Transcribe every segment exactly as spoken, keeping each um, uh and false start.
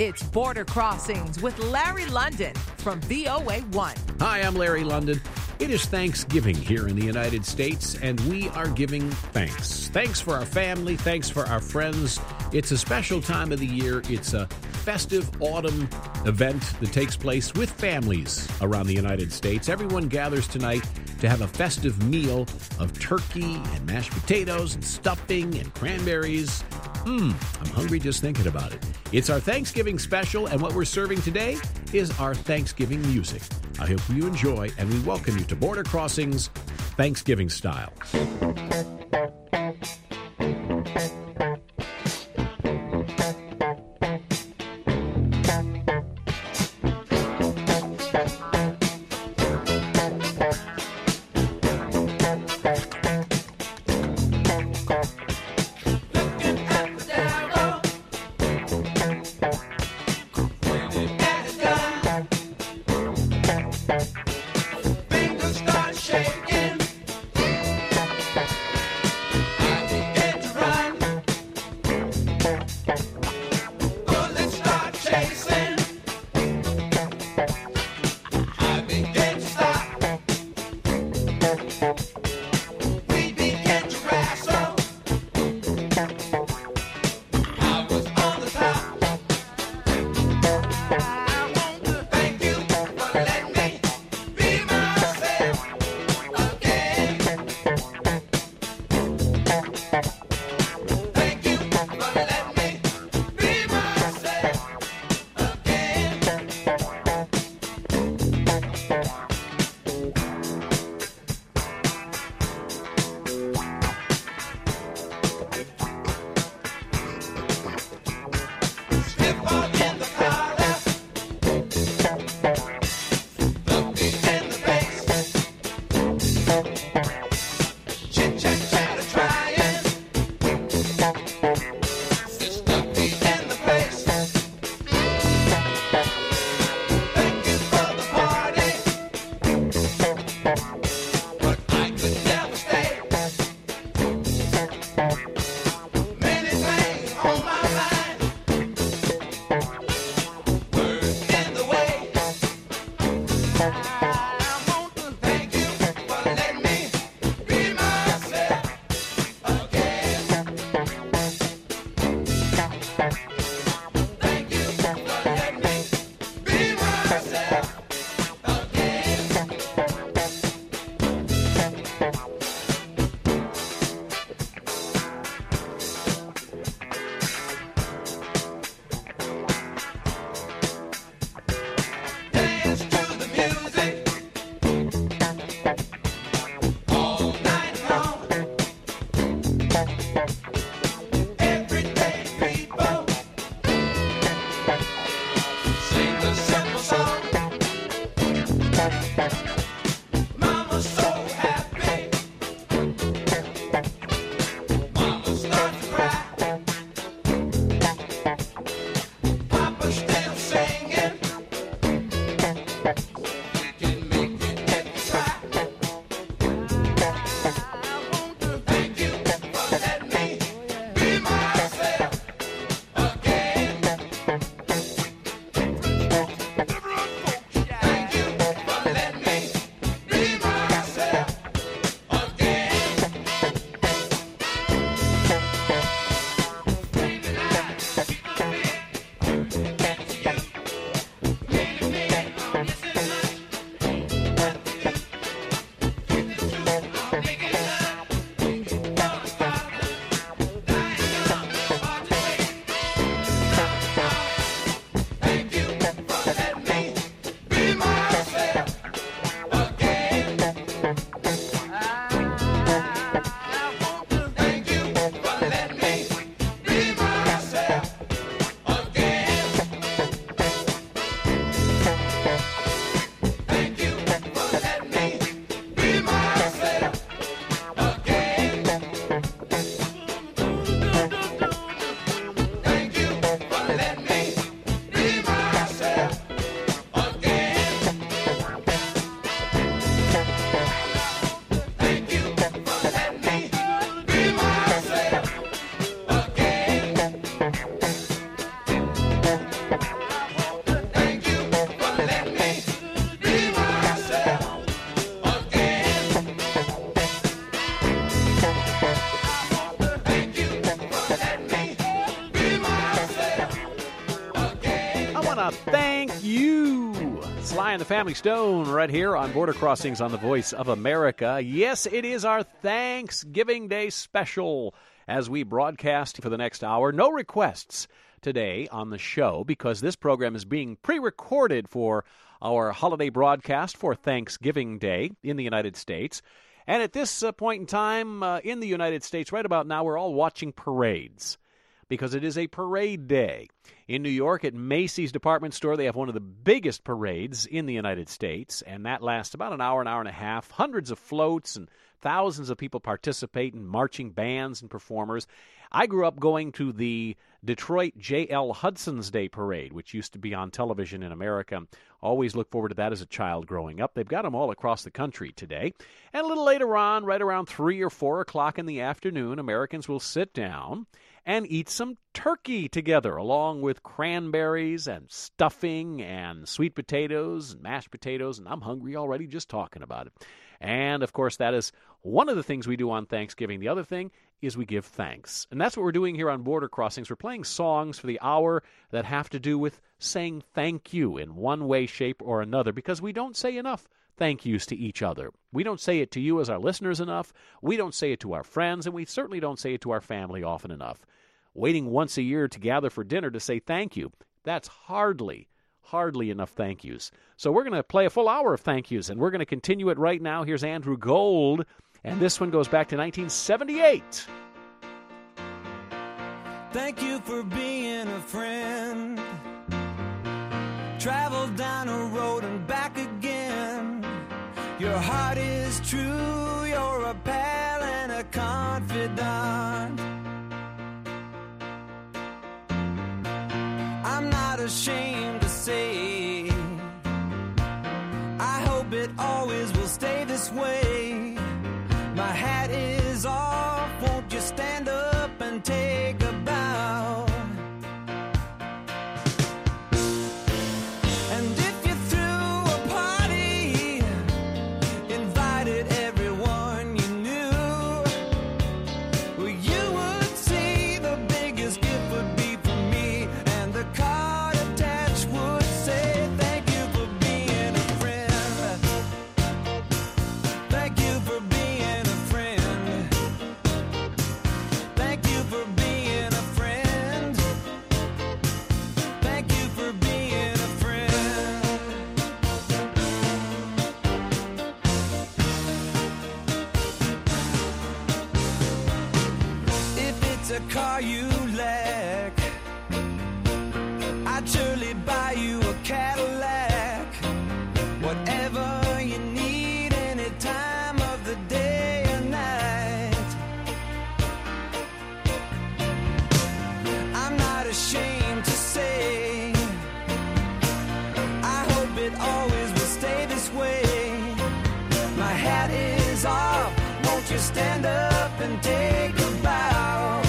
It's Border Crossings with Larry London from V O A one. Hi, I'm Larry London. It is Thanksgiving here in the United States, and we are giving thanks. Thanks for our family. Thanks for our friends. It's a special time of the year. It's a festive autumn event that takes place with families around the United States. Everyone gathers tonight to have a festive meal of turkey and mashed potatoes and stuffing and cranberries. Mmm, I'm hungry just thinking about it. It's our Thanksgiving special, and what we're serving today is our Thanksgiving music. I hope you enjoy, and we welcome you to Border Crossings Thanksgiving style. a thank you. Sly and the Family Stone right here on Border Crossings on the Voice of America. Yes, it is our Thanksgiving Day special as we broadcast for the next hour. No requests today on the show because this program is being pre-recorded for our holiday broadcast for Thanksgiving Day in the United States. And at this uh, point in time uh, in the United States, right about now, we're all watching parades because it is a parade day. In New York, at Macy's department store, they have one of the biggest parades in the United States, and that lasts about an hour, an hour and a half. Hundreds of floats and thousands of people participate in marching bands and performers. I grew up going to the Detroit J L Hudson's Day Parade, which used to be on television in America. Always look forward to that as a child growing up. They've got them all across the country today. And a little later on, right around three or four o'clock in the afternoon, Americans will sit down and eat some turkey together, along with cranberries and stuffing and sweet potatoes and mashed potatoes, and I'm hungry already just talking about it. And, of course, that is one of the things we do on Thanksgiving. The other thing is we give thanks. And that's what we're doing here on Border Crossings. We're playing songs for the hour that have to do with saying thank you in one way, shape, or another, because we don't say enough thank yous to each other. We don't say it to you as our listeners enough. We don't say it to our friends, and we certainly don't say it to our family often enough. Waiting once a year to gather for dinner to say thank you, that's hardly, hardly enough thank yous. So we're going to play a full hour of thank yous, and we're going to continue it right now. Here's Andrew Gold, and this one goes back to nineteen seventy-eight. Thank you for being a friend. Travel down a road and back again. Your heart is true, you're a pal and a confidant. I'm not ashamed to say, I hope it always will stay this way. My hat is off, won't you stand up and take a bow? And if you threw a party, invited everyone you knew, well, you would see the biggest gift would be from me, and the card attached would say thank you for being a friend. Thank you for being a friend. Thank you for being a friend. Thank you for being a friend. If it's a car you lack, I'd surely buy you a Cadillac. Whatever you need, any time of the day or night. I'm not ashamed to say, I hope it always will stay this way. My hat is off, won't you stand up and take a bow?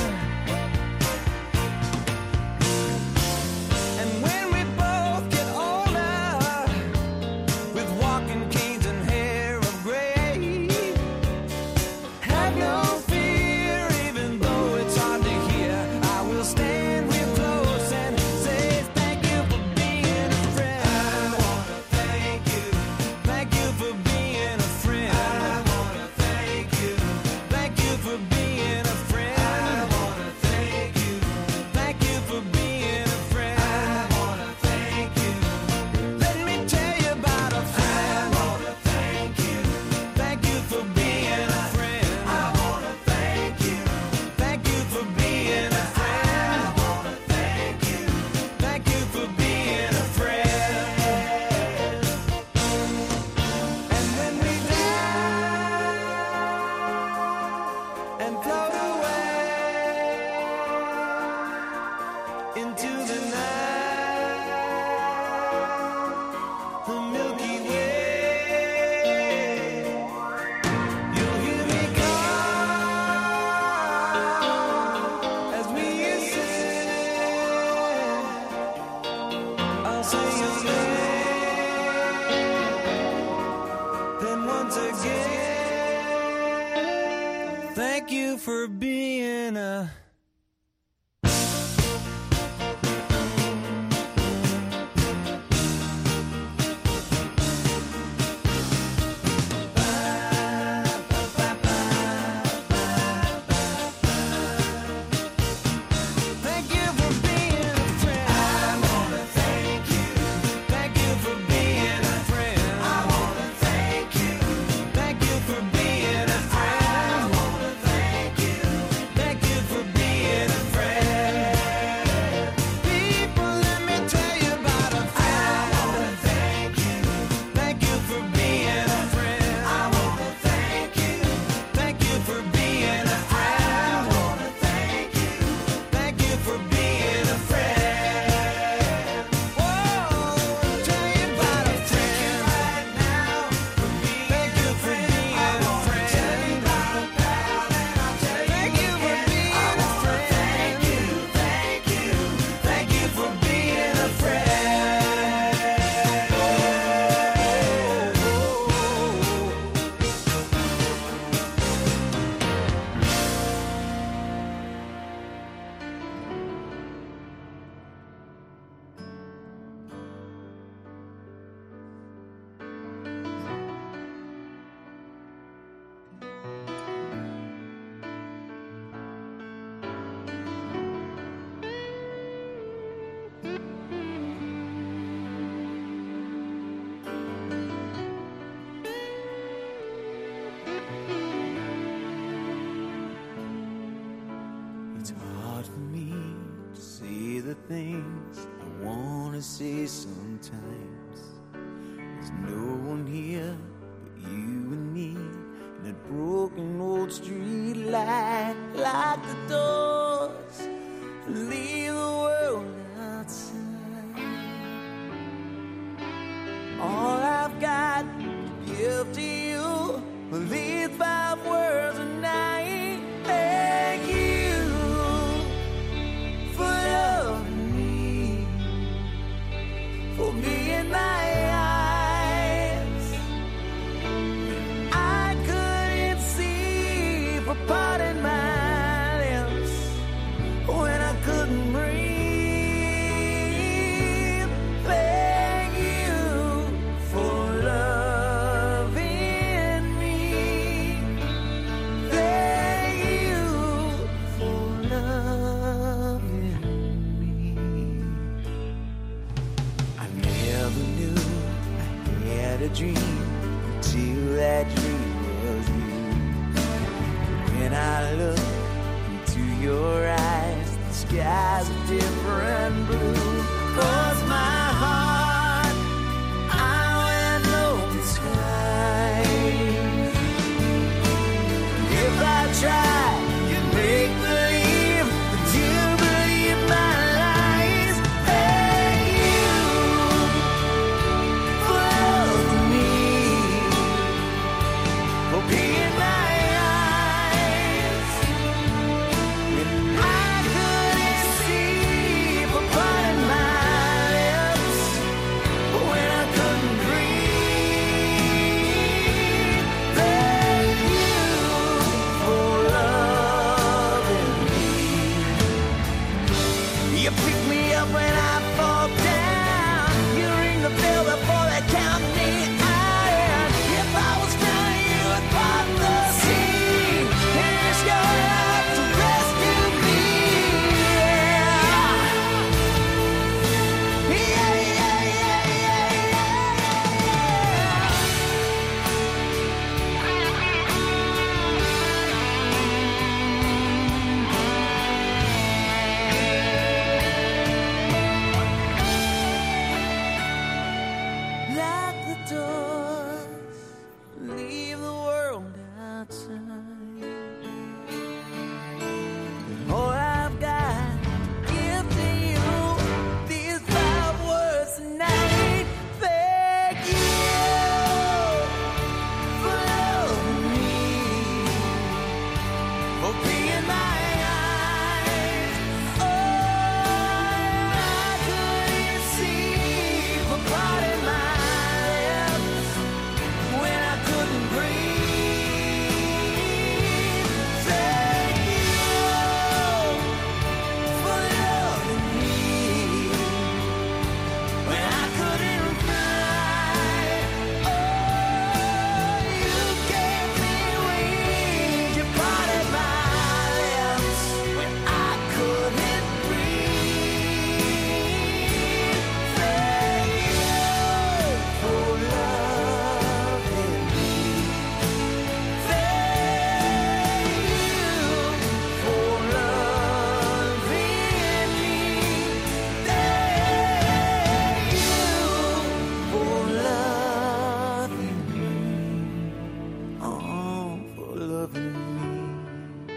And when we both get older, with walking canes and hair of gray, have no fear, even though it's hard to hear. I will stand real close and say thank you for being a friend. I wanna thank you. Thank you for being a friend. I wanna thank you. Thank you for being a friend. I wanna thank you. Thank you for being a friend. I wanna thank you. Let me tell you about a friend. I wanna thank you. Thank you for being a friend. I wanna thank you. Thank you for being a friend. I wanna thank you. Thank you for being a friend. And when we die and float away into the night, the Milky Way, you'll hear me call as we ascend. I'll say your name, then once again, thank you for being a the things I want to say sometimes. There's no one here but you and me, and that broken old street light. Lock the doors, leave the world outside. All I've got to give to you are these five words a night. Thank you for loving me, for being my eyes. I couldn't see, for parting my lips when I couldn't breathe. Thank you for loving me. Thank you for loving me. I never knew I had a dream until that dream was you. When I look into your eyes, the sky's a different blue. 'Cause my heart, I went open skies. If I try, you make believe that you believe my lies. Thank you for loving me, for being my eyes. And I couldn't see, for parting my lips when I couldn't breathe. Thank you for loving me. You pick me up when I fall down. You ring the bell before they count me out. If I was drowning, you would part the sea and risk your life to rescue me. Yeah, yeah, yeah, yeah, yeah. Lock the doors, leave the world outside. All I've got to give to you, these five words tonight. Thank you for loving me, for being my eyes. Oh, I couldn't see, for parting my lips when I couldn't breathe. Thank you for loving me when I couldn't fly. Oh, you gave me wings, you parted my lips when I couldn't breathe. Thank you for loving me. Thank you for loving me. Thank you for loving me. Oh, for loving me.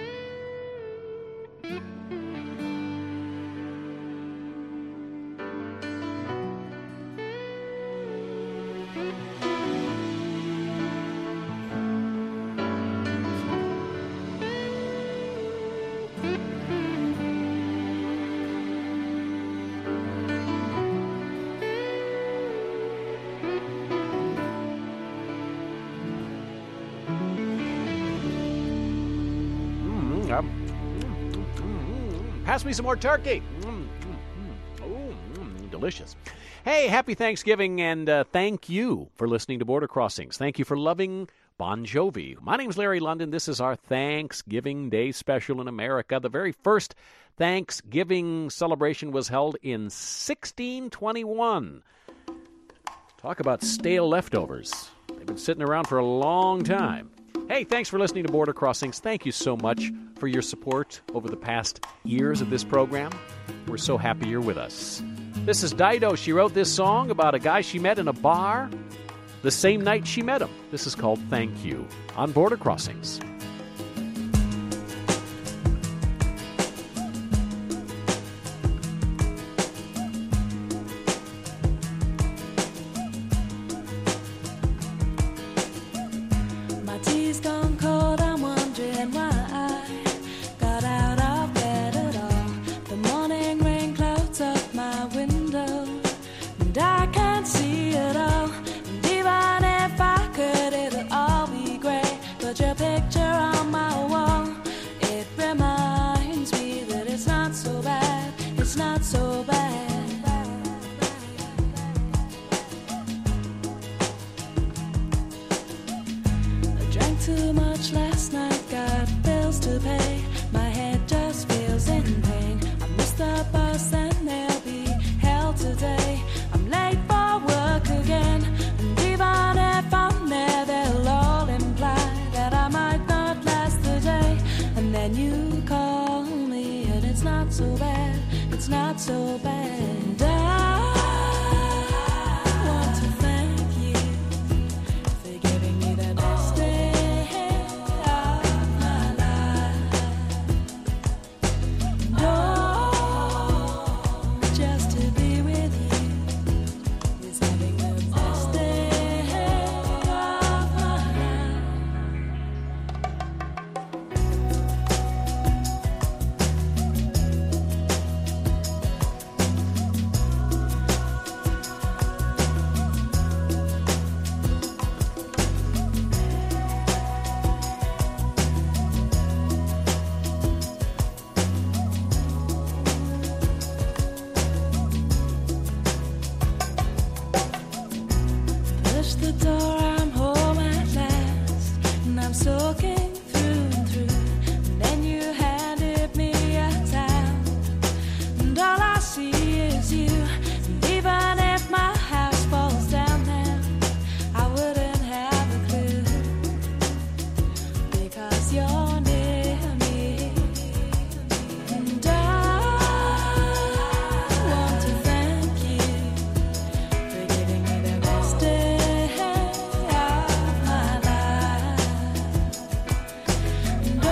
Mm, um, mm, mm, mm. Pass me some more turkey. Mm, mm, mm. Oh, mm, delicious. Hey, happy Thanksgiving, and uh, thank you for listening to Border Crossings. Thank you for loving Bon Jovi. My name's Larry London. This is our Thanksgiving Day special in America. The very first Thanksgiving celebration was held in sixteen twenty-one. Talk about stale leftovers. They've been sitting around for a long time. Hey, thanks for listening to Border Crossings. Thank you so much for your support over the past years of this program. We're so happy you're with us. This is Dido. She wrote this song about a guy she met in a bar the same night she met him. This is called Thank You on Border Crossings. My tea's gone cold, I'm wondering why I got out of bed at all. The morning rain clouds up my window, and I can't see it all. And even if I could, it'll all be grey. But your picture on my wall, it reminds me that it's not so bad, it's not so bad. Drank too much last night, got bills to pay. My head just feels in pain. I missed the bus and there'll be hell today. I'm late for work again, and even if I'm there, they'll all imply that I might not last the day. And then you call me, and it's not so bad, it's not so bad. And I want to thank you for giving me the best day of my life. No, just to be with you is having the best day of my life. Push the door, I'm home at last, and I'm soaking through and through. And then you handed me a towel, and all I see is you. And even if my house falls down now, I wouldn't have a clue, because you're near me. And I want to thank you for giving me the best day of my life. And oh,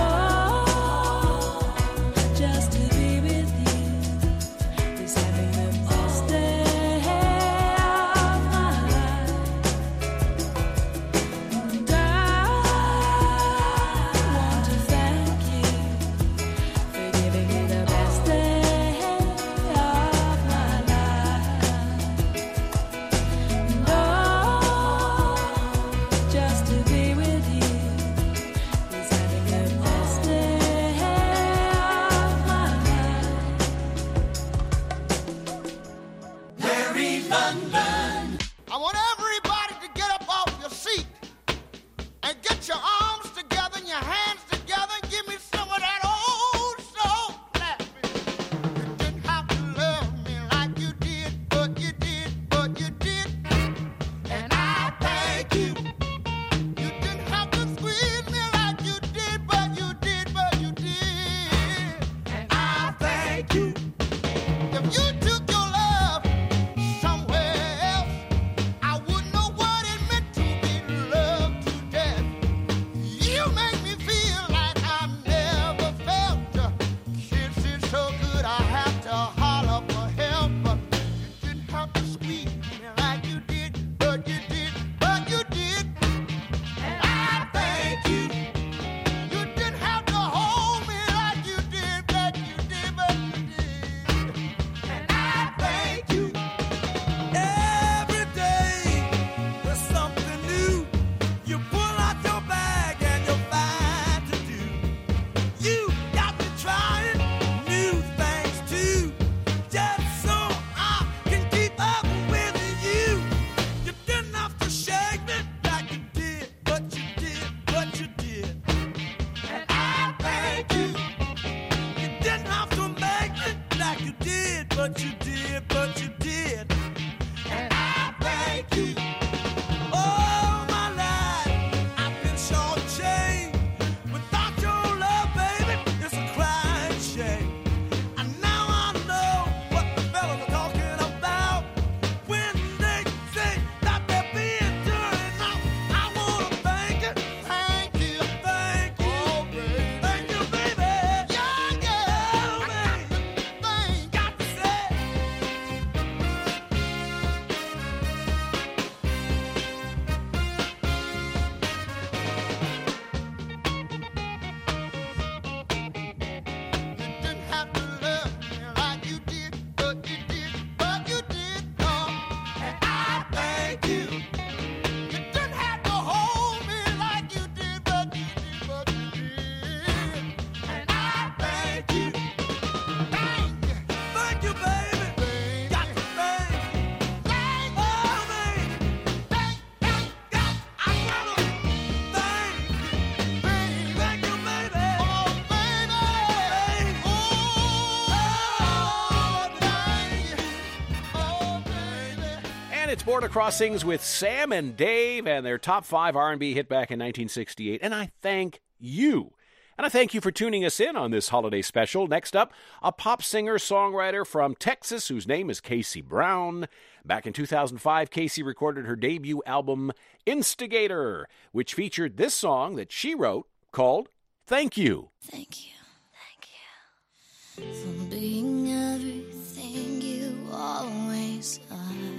just to be with you is having the best day of my life. And I want to thank you for giving me the best day of my life. And oh, just to be with you is having the best day of my life. Larry London. I want everybody to get up off your seat and get your arms together and your hands together and give me some of that old soul laughing. You didn't have to love me like you did, but you did, but you did. And I thank you. You didn't have to squeeze me like you did, but you did, but you did. And I thank you. If you took your love somewhere else, I wouldn't know what it meant to be loved to death. You make me feel like I never felt you. Kisses so good I have to holler for help. But you didn't have to squeeze me like you did, but you did, but you did. And I thank you. You didn't have to hold me like you did, but you did, but you did. And I thank you. Every day there's something new. You pull out your bag and you'll find to do. You got me trying new things too, just so I can keep up with you. You didn't have to shake me like you did, but you did, but you did. And I thank you. You didn't have to make me like you did, but you did, but you did. And I thank you. All my life I've been shortchanged. It's Border Crossings with Sam and Dave and their top five R and B hit back in nineteen sixty-eight. And I thank you. And I thank you for tuning us in on this holiday special. Next up, a pop singer-songwriter from Texas whose name is Casey Brown. Back in two thousand five, Casey recorded her debut album, Instigator, which featured this song that she wrote called Thank You. Thank you, thank you for being everything you always are.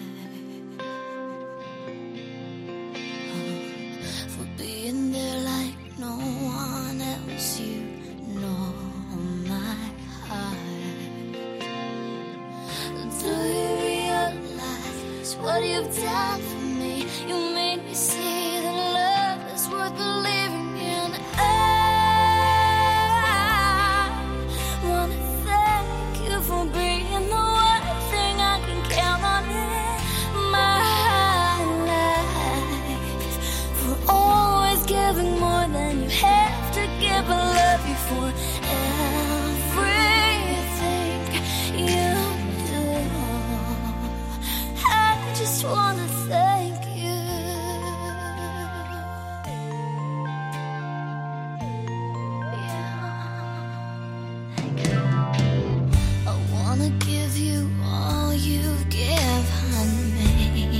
Oh, for being there like no one else, you know my heart. Do you realize what you've done for me? You made me see that love is worth believing in. For being the one thing I can count on in my life, for always giving more than you have to give. I love you for everything you do. I just wanna thank you. Yeah, thank you. I wanna give you all you've given me,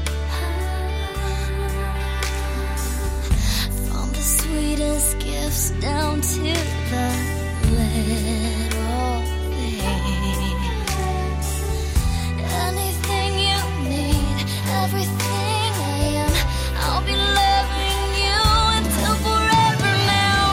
from the sweetest gifts down to the little things. Anything you need, everything I am, I'll be loving you until forever now.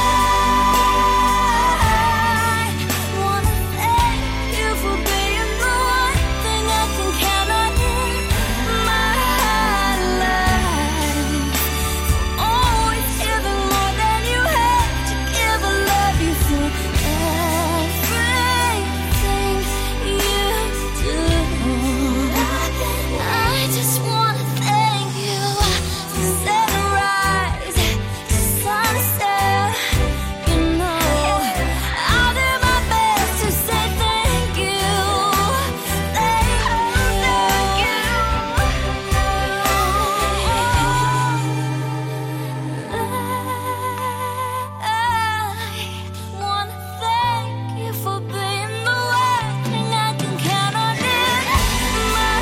I wanna thank you for being the one thing I can count on in my life, for always giving more than you have to give. I love you for everything you do. I just wanna thank you for sunrise to sunset. You know, I'll do my best to say thank you. Thank you, I wanna thank you for being the one thing I can count on in my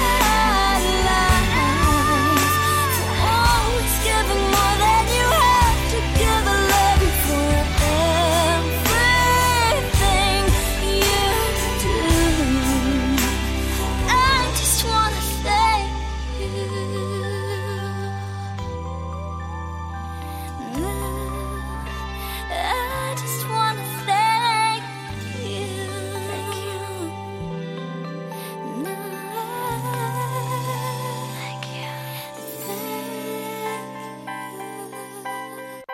life, for always giving more than you have to give. I love you for everything you do. I just wanna thank you. I just wanna thank you. Thank you. Thank you. Thank you.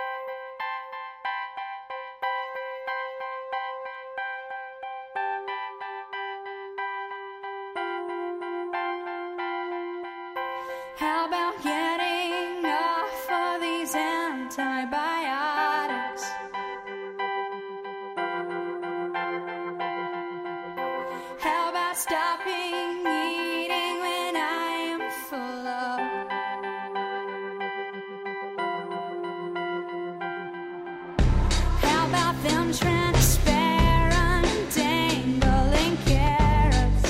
How about getting off of these antibiotics? How about stopping eating when I am full of? How about them transparent dangling carrots?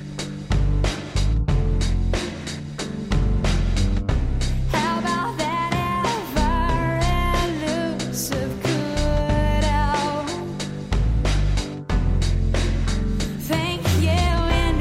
How about that ever elusive good out? Thank you in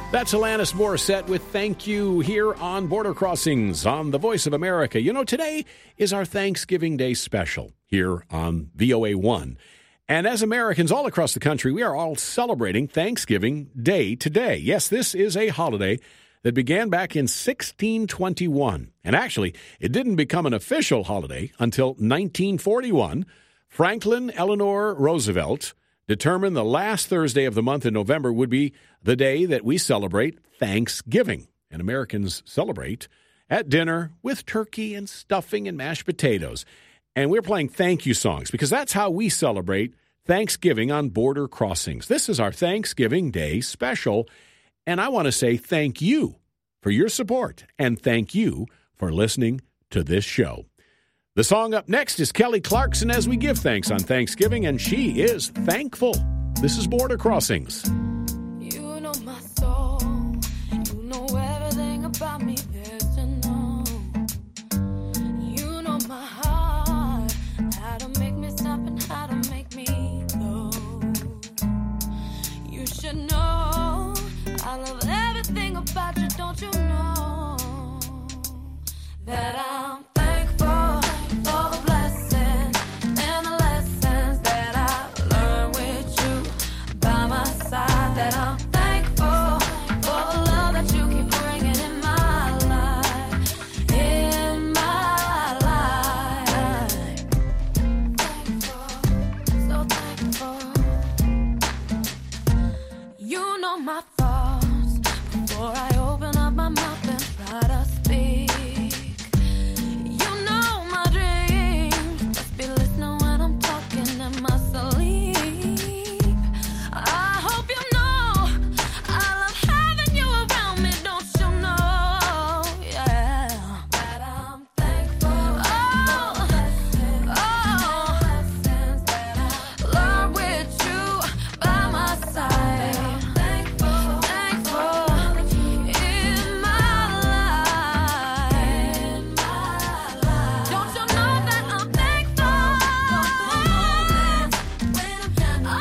That's Alanis Morissette with Thank You here on Border Crossings on the Voice of America. You know, today is our Thanksgiving Day special here on V O A one. And as Americans all across the country, we are all celebrating Thanksgiving Day today. Yes, this is a holiday that began back in sixteen twenty-one. And actually, it didn't become an official holiday until nineteen forty-one. Franklin Eleanor Roosevelt determined the last Thursday of the month in November would be the day that we celebrate Thanksgiving. And Americans celebrate at dinner with turkey and stuffing and mashed potatoes. And we're playing thank you songs because that's how we celebrate Thanksgiving on Border Crossings. This is our Thanksgiving Day special. And I want to say thank you for your support and thank you for listening to this show. The song up next is Kelly Clarkson as we give thanks on Thanksgiving, and she is thankful. This is Border Crossings. You know my soul. You know everything about me there's to know. You know my heart. How to make me stop and how to make me go. You should know I love everything about you, don't you know? That I'm thankful for the blessings and the lessons that I learned with you by my side. That I'm thankful for the love that you keep bringing in my life, in my life. Thankful, so thankful. You know my thoughts before I open up my mouth and try to speak. You know my dreams. Just be listening when I'm talking in my sleep. I hope you know I love having you around me. Don't you know? Yeah, that I'm thankful. Oh, oh, lessons that I learned with you by my side. Thankful, thankful in my life. Don't you know that I'm thankful? When I'm down, oh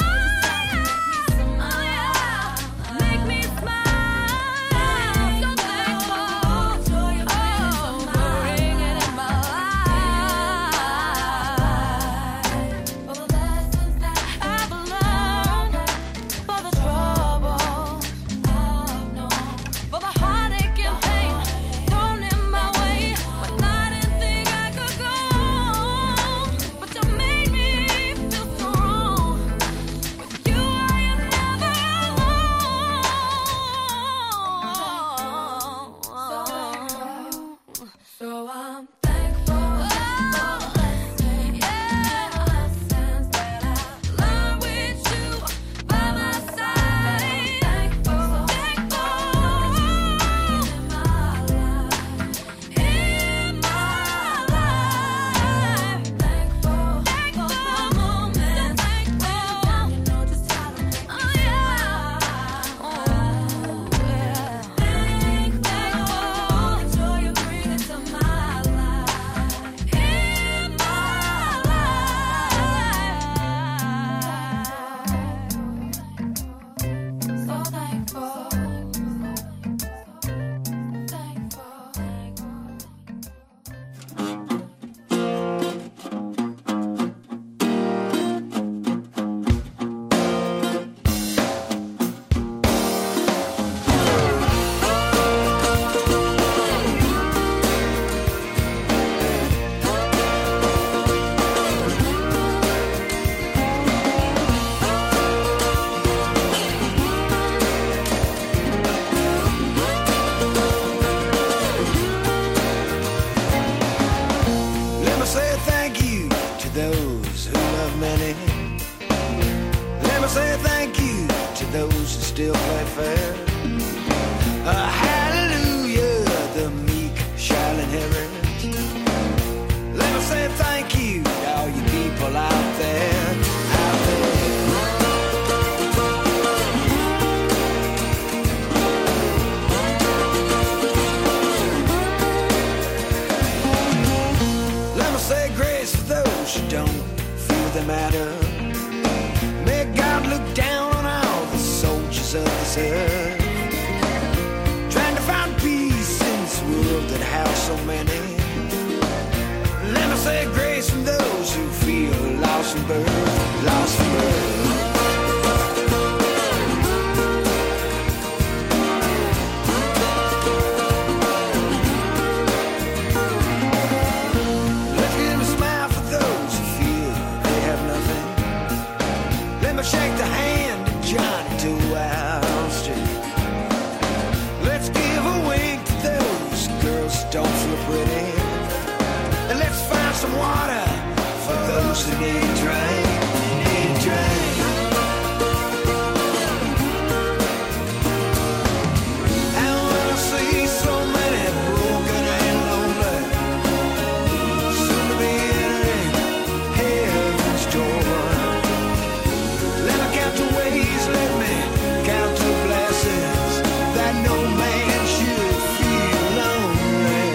yeah, make me smile. So thankful, oh, for bringing in my life. For the lessons that I've learned, for the troubles I've known, for the heartache and pain thrown in my way when I didn't think I could go on. But you made me feel so wrong. With you, I am never alone. So I'm thankful. Yeah, lessons that I learned with you by my side. Thankful, thankful in my life, in my life. Thankful, thankful for moments. Thankful, you know just how to make me smile. Oh yeah, thankful, the joy you bring into my life, in my life. So thankful, thankful. Let me say thank you to those who love many. Let me say thank you to those who still play fair. Uh, hallelujah, the meek shall inherit. Let me say thank you to all you people out there, out there. Let me say grace for those who don't feel they matter. May God look down on all the soldiers of this earth. Wild Street. Let's give a wink to those girls who don't feel pretty. And let's find some water for those who need a drink, need a drink. And when I see so many broken and lonely, soon to be entering heaven's door, let me count the ways, let me count the blessings, that no man should feel lonely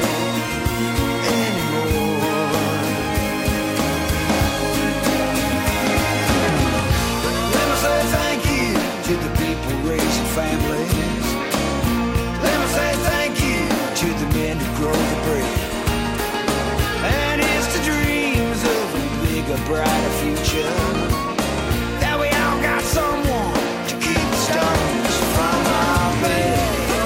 anymore. Let me say thank you to the people raising families. Let me say thank you to the men who grow the bread. And it's the dreams of a bigger, brighter future that we all got someone to keep the stones from our bed.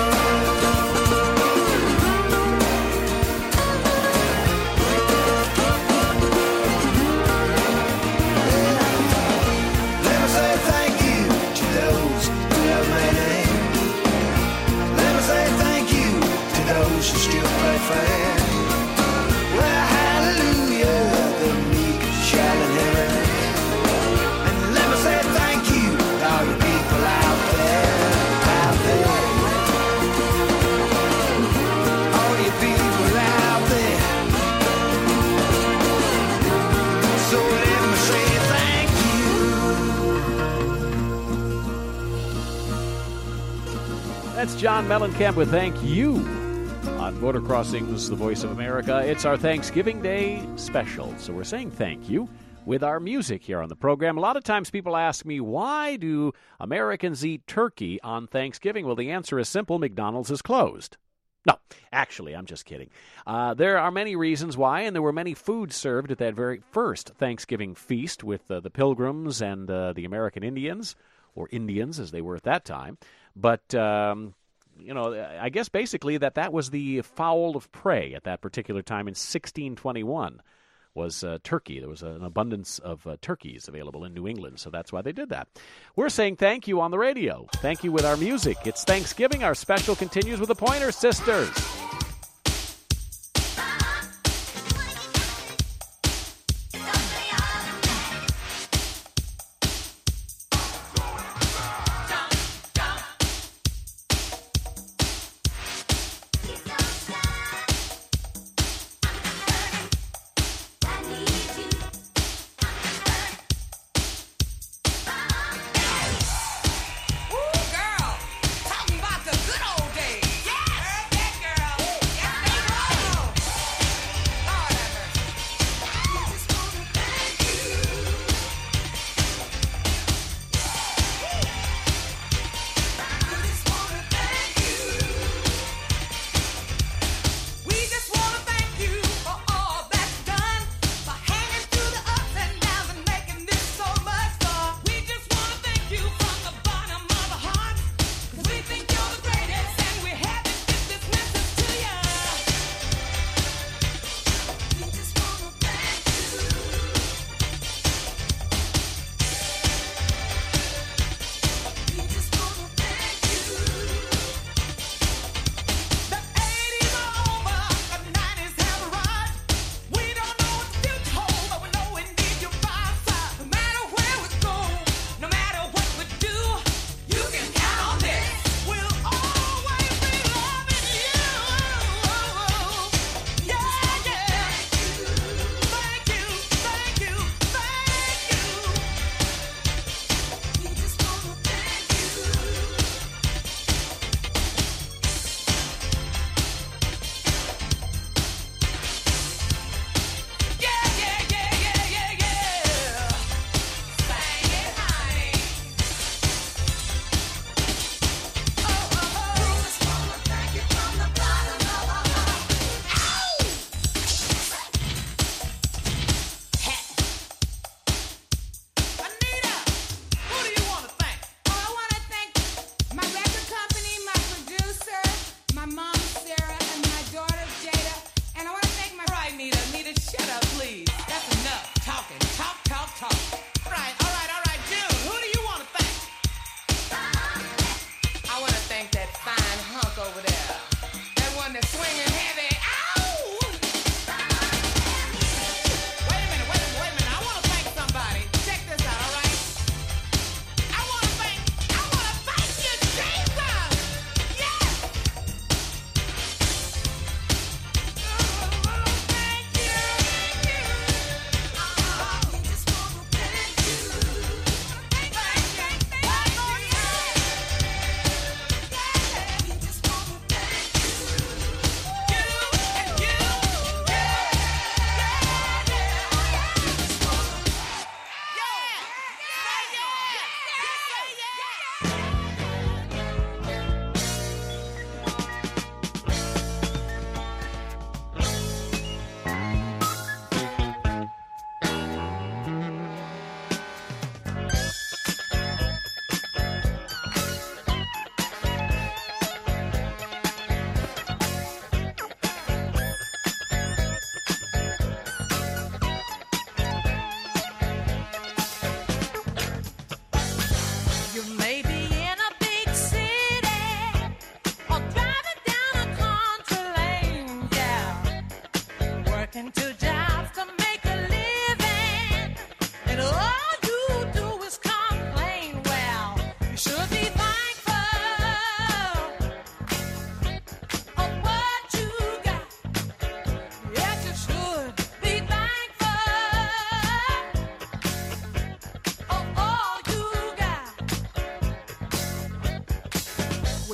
Let me say thank you to those who love my name. Let me say thank you to those who still play fair. Well, hallelujah, the meek shall inherit. And let me say thank you to all you people out there, out there. All you people out there. So let me say thank you. That's John Mellencamp with Thank You on Border Crossings, the Voice of America. It's our Thanksgiving Day special, so we're saying thank you with our music here on the program. A lot of times people ask me, why do Americans eat turkey on Thanksgiving? Well, the answer is simple. McDonald's is closed. No, actually, I'm just kidding. Uh, there are many reasons why, and there were many foods served at that very first Thanksgiving feast with uh, the Pilgrims and uh, the American Indians, or Indians as they were at that time. But, um, you know, I guess basically that that was the fowl of prey at that particular time in sixteen twenty-one. Was uh, turkey. There was an abundance of uh, turkeys available in New England, so that's why they did that. We're saying thank you on the radio. Thank you with our music. It's Thanksgiving. Our special continues with the Pointer Sisters. Ooh, girl, talking about the good old days. Yeah, heard that, girl.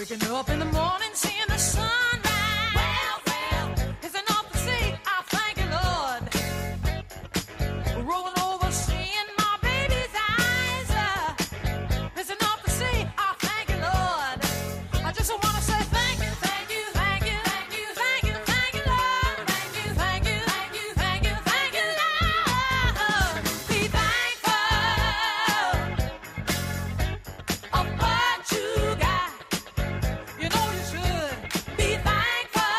Waking up in the morning, seeing the sunrise. Well, well, it's enough to see. I thank you, Lord. Rolling over, seeing my baby's eyes. Uh, it's enough to see. I thank you, Lord. I just want to say thank you, thank you, thank you, thank you, thank you, thank you, Lord. Thank you, thank you, thank you, thank you, thank you, Lord. Be thankful of what you got. You know you should be thankful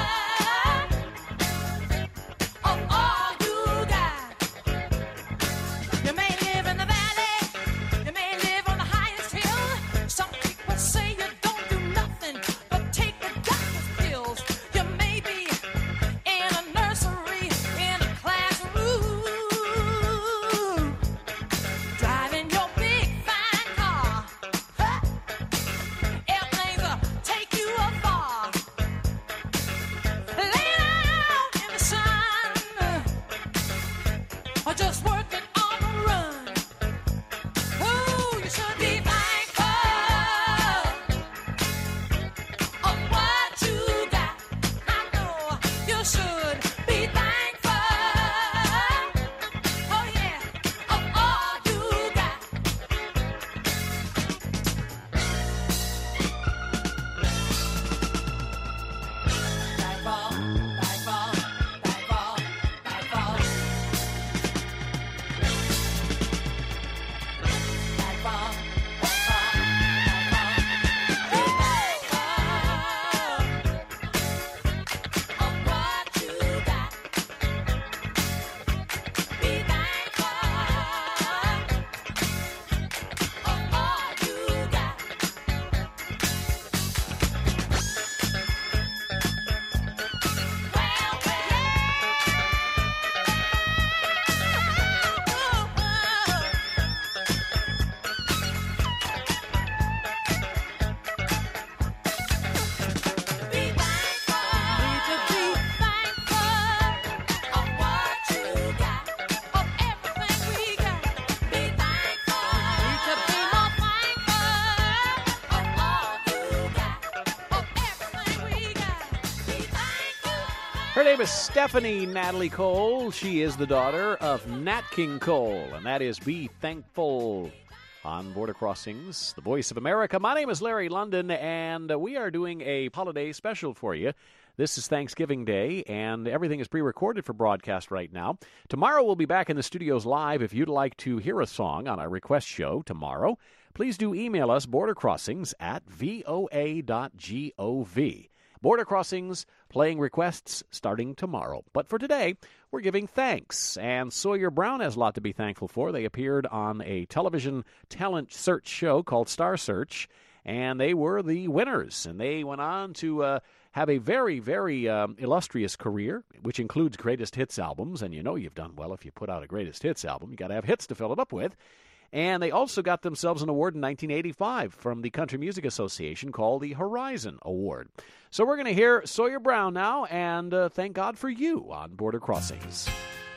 of all you got. You may live in the valley, you may live on the highest hill. Some people say you don't do nothing but take the doctor's pills. You may be in a nursery, in a classroom, driving your big fine car. Huh? Airplanes will take you afar. Laying out in the sun, or just working on the run. Oh, you should be thankful of what you got. I know you should be thankful. Oh yeah, of all you got. Thankful, thankful, thankful, thankful. Thankful, thankful, thankful. Be thankful of what you got. Be thankful of all you got. Well, be thankful. Need to be thankful of what you got, of everything we got. Be thankful. Need to be more thankful of all you got, of everything we got. Be thankful. Her name is Stephanie Natalie Cole. She is the daughter of Nat King Cole, and that is Be Thankful on Border Crossings, the voice of America. My name is Larry London, and uh, we are doing a holiday special for you. This is Thanksgiving Day, and everything is pre-recorded for broadcast right now. Tomorrow we'll be back in the studios live. If you'd like to hear a song on our request show tomorrow, please do email us, bordercrossings at voa dot gov. Border Crossings, playing requests starting tomorrow. But for today, we're giving thanks. And Sawyer Brown has a lot to be thankful for. They appeared on a television talent search show called Star Search, and they were the winners. And they went on to uh, have a very, very um, illustrious career, which includes greatest hits albums. And you know you've done well if you put out a greatest hits album. You got to have hits to fill it up with. And they also got themselves an award in nineteen eighty-five from the Country Music Association called the Horizon Award. So we're going to hear Sawyer Brown now, and uh, Thank God for You on Border Crossings.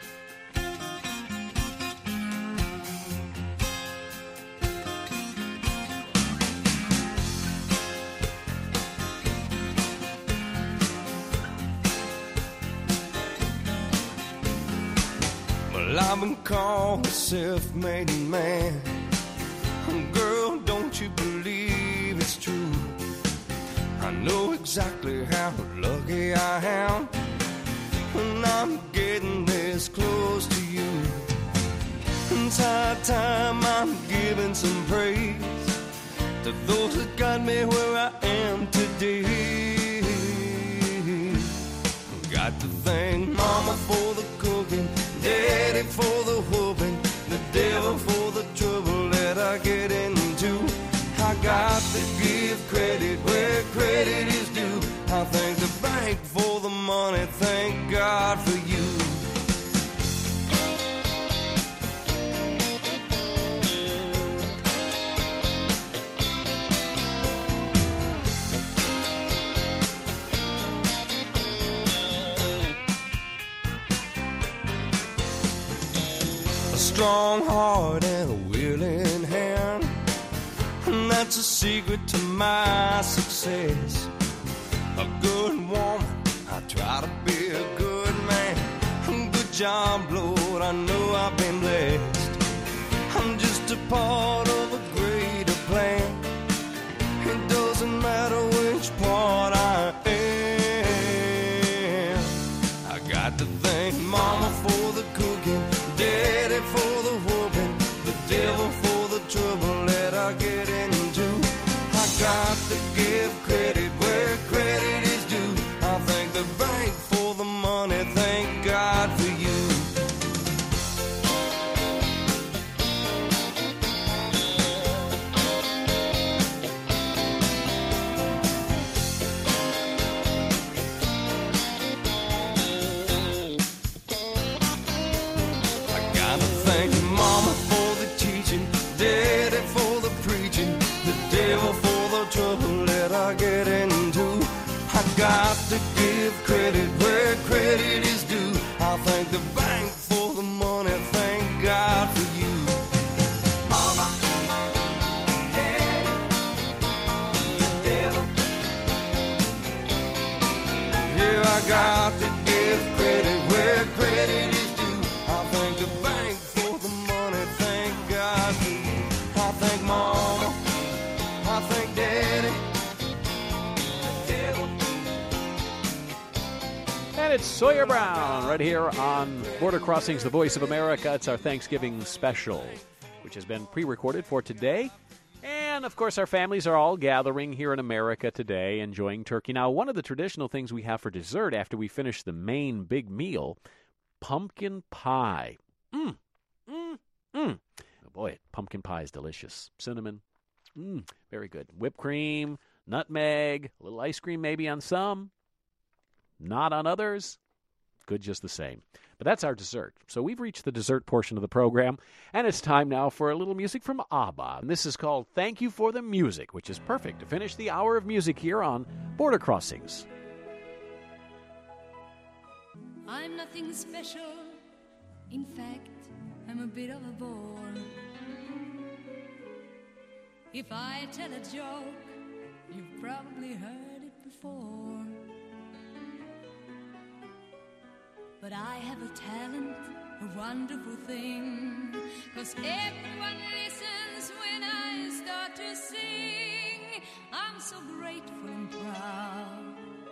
Well, I've been called a self-made man. Girl, don't you believe it's true? I know exactly how lucky I am when I'm getting this close to you. It's high time I'm giving some praise to those that got me where I am today. Got to thank Mama for the cooking, Daddy for the whooping, the devil for the trouble that I get into. I got to give credit where credit is due. I thank the bank for the money, thank God for you. A strong heart and a willing hand, and that's a secret to my success. A good woman, I try to be a good man. Good job, Lord, I know I've been blessed. I'm just a part of a greater plan. It doesn't matter which part I am. I got to thank Mama for the cooking, Daddy for the whooping, the devil for the trouble that I get into. I got to give credit where credit is due. I thank the bank for the money, thank God for you. Thank Mama for the teaching, Daddy for the preaching, the devil for the trouble that I get into. I got to give credit where credit is due. I thank the bank for the money, thank God for you. Mama, Daddy, the devil. Yeah, I got to give credit where credit is due. I thank the bank for the money, thank God for you. I thank Mama, I thank Daddy, the devil. And it's Sawyer Brown right here on Border Crossings, the Voice of America. It's our Thanksgiving special, which has been pre-recorded for today. And, of course, our families are all gathering here in America today, enjoying turkey. Now, one of the traditional things we have for dessert after we finish the main big meal, pumpkin pie. Mmm, mmm, mmm. Oh, boy, pumpkin pie is delicious. Cinnamon, mmm, very good. Whipped cream, nutmeg, a little ice cream maybe on some, not on others. Good just the same. But that's our dessert. So we've reached the dessert portion of the program, and it's time now for a little music from ABBA. And this is called Thank You for the Music, which is perfect to finish the hour of music here on Border Crossings. I'm nothing special. In fact, I'm a bit of a bore. If I tell a joke, you've probably heard it before. But I have a talent, a wonderful thing, 'cause everyone listens when I start to sing. I'm so grateful and proud.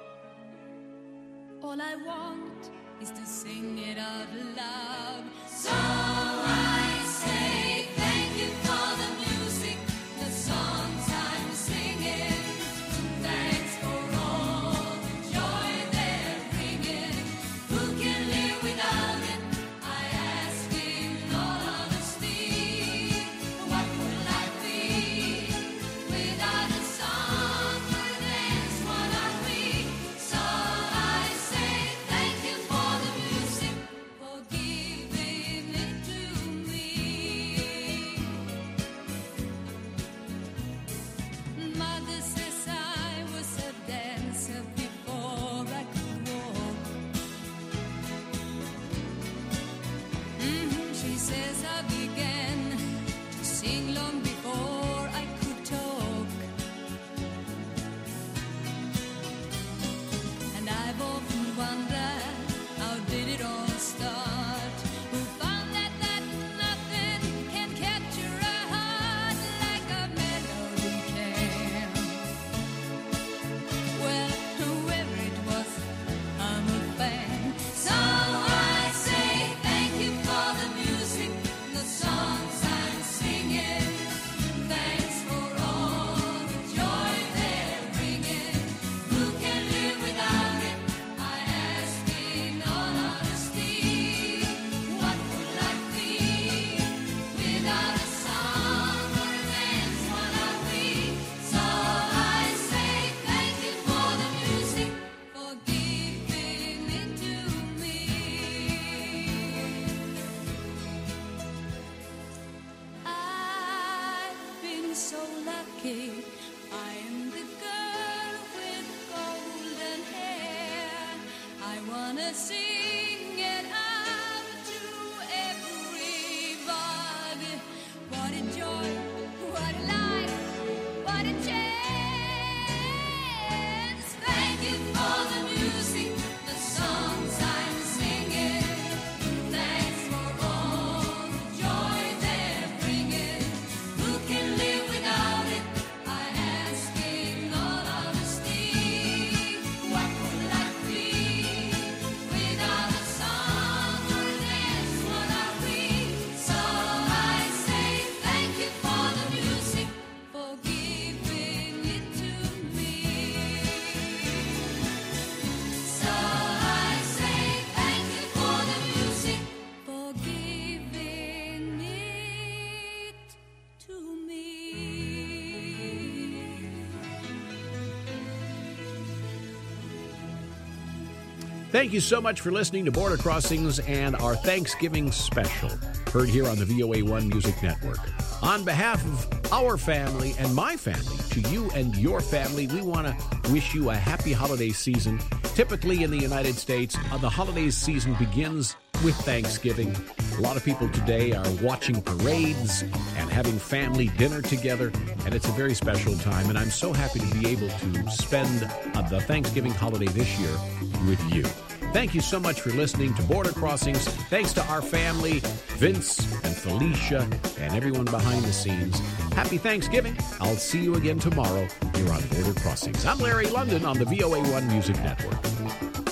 All I want is to sing it out loud. So I say thank you for the music, the songs I'm singing. Thanks for all the joy they're bringing. Who can live without it? I ask in all honesty. What would life be without a song or a dance? What are we? So I say thank you for the music, for giving it to me. Mother says I was a dancer before I could walk. Mhm, she says I began to sing long before I could talk. And I've often wondered, how did it all start? Who found that that nothing can capture a heart like a melody can? Well, whoever it was, I'm a fan. So I say thank you for the music, the songs I'm singing. Thanks for all the joy they're bringing. Who can live without it? I ask in all honesty. What would life be without a song or a dance? What are we? So I say thank you for the music, for giving it to me. I've been so lucky. I am the girl with golden hair. I wanna sing it out to everybody. What a joy, what a life, Thank you so much for listening to Border Crossings and our Thanksgiving special, heard here on the V O A one Music Network. On behalf of our family and my family, to you and your family, we want to wish you a happy holiday season. Typically in the United States, uh, the holiday season begins with Thanksgiving. A lot of people today are watching parades and having family dinner together, and it's a very special time, and I'm so happy to be able to spend uh, the Thanksgiving holiday this year with you. Thank you so much for listening to Border Crossings. Thanks to our family, Vince and Felicia, and everyone behind the scenes. Happy Thanksgiving. I'll see you again tomorrow here on Border Crossings. I'm Larry London on the V O A one Music Network.